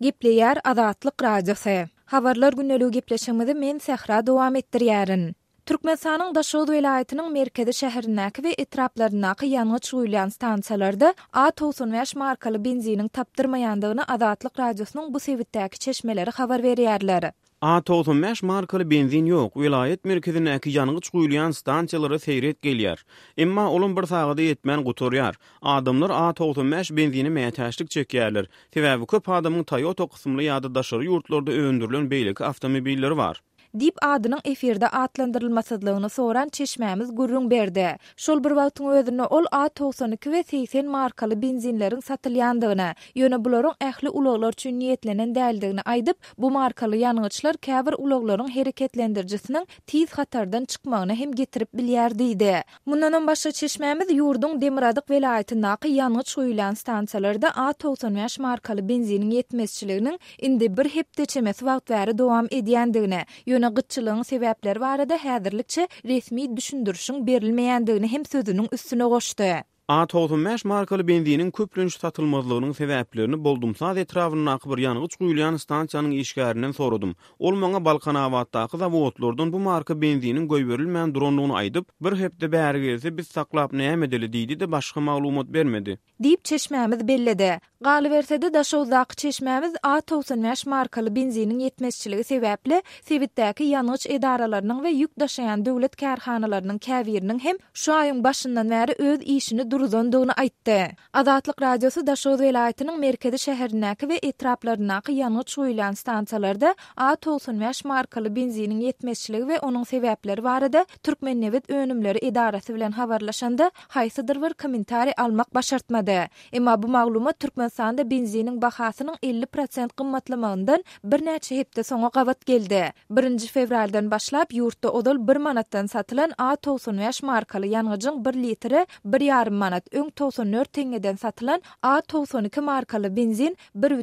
Gepleýär Azatlyk radiosu. Habarlar günneligi gepleşigimizi men Sehra dowam etdirýärin. Türkmenistanyň Daşoz welaýatynyň merkezi şäherindäki we etraplaryndäki ýanyç guýulan stansiýalarda A95 markaly benziniň tapdyrmaýandygyny Azatlyk radiosynyň bu sebitdäki çeşmeleri habar berýärler. A95 markaly benzin ýok. Vilayet merkezindäki ýanyç guýulan stansiýalary seyret gelýär. Emma olum bir sagada ýetmän guturýar. Adamlar A95 benzini mätäçlik çekýärler. Sebäbi köp adamyň Toyota kysymly ýa-da daşary ýurtlarda öwündirilen beýleki awtomobilleri bar. Dip adynyň efirde atlandyrylmasydlygyny soran çeşmämiz gurrun berdi. Şol bir wagtyň özünde ol A92 we 80 markaly benzinleriň satylýandygyny, ýöne bularyň ähli ulaglar üçin niýetlenen däldigini aýdyp, bu markaly ýanyçlar käbir ulaglaryň hereketlendirjisiniň tiz hatardan çykmagyny hem getirip bilýär diýdi. Mundan başga çeşmämiz ýurduň Demiradyk welaýatyndaky ýanyç guýulan stansiýalarda A95 markaly benziniň ýetmezçiliginiň indi bir hepdeçemes wagt bäri dowam edýändigini, gyçylygyň sebäpleri barada häzirlikçe resmi düşündürüşiň berilmeýändigini hem sözüniň üstüne goşdy. A95 markaly benziniň köplünç satylmazlygynyň sebäplerini boldumsaz etrafyndaky bir ýanyç guýulan stansiýanyň işgärinden soradym. Ol maňa Balkanawatdaky zawodlardan bu marka benziniň goýberilmän duranlygyny aýdyp, bir hepde bäri gelse biz saklap näme edeli diýdi de başga maglumat bermedi. Diýip çeşmämiz belledi. Galybersede Daşowdaky çeşmämiz A95 markaly benziniň ýetmezçiligi sebäpli sebitdäki ýanyç edaralarynyň we ýük daşaýan döwlet kärhanalarynyň käbiriniň hem şu aýyň başyndan bäri öz işini duruzandygyny aýtdy. Azatlyk radiosu Daşoz welaýatynyň merkezi şäherindäki we etraplaryndäki ýanyç guýulan stansiýalarda A95 markaly benziniň ýetmezçiligi we onuň sebäpleri barada Türkmennewet önümleri edarasy bilen habarlaşanda haýsydyr bir kommentari almak başartmady. Emma bu maglumat Türkmenistanda benziniň bahasynyň 50% gymmatlamagyndan bir näçe hepde soňa gawat geldi. 1 fevraldan başlap ýurtda odal 1 manatdan satylan A95 markaly ýanyjyň 1 litri 1,5 manat, öň 94 teňeden satylan A92 markaly benzin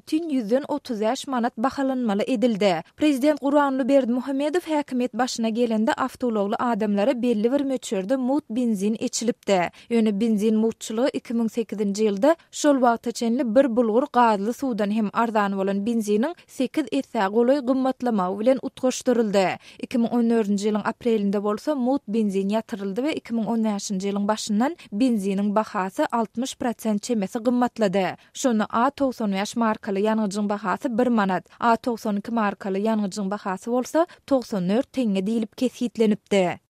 1,35 manat bahalanmaly edildi. Prezident Gurbanly Berdimuhammedow häkimet başyna gelende awtologly adamlara belli bir möçürde mut benzin içilipdi. Ýöne benzin mutçylygy 2008-nji ýylda şol wagtaçenli bir bulgur gazly suwdan hem arzan bolan benziniň 8 etse goly gymmatlama bilen utgaşdyryldy. 2014-nji ýylyň aprelinde bolsa mut benzin ýatyryldy we 2015-nji ýylyň başyndan benziniň bahasy 60% çemesi gymmatlady. Şonu A95 markaly ýanyjyň bahasy 1 manat, A92 markaly ýanyjyň bahasy bolsa 94 teňe diýilip kesitlenipdi.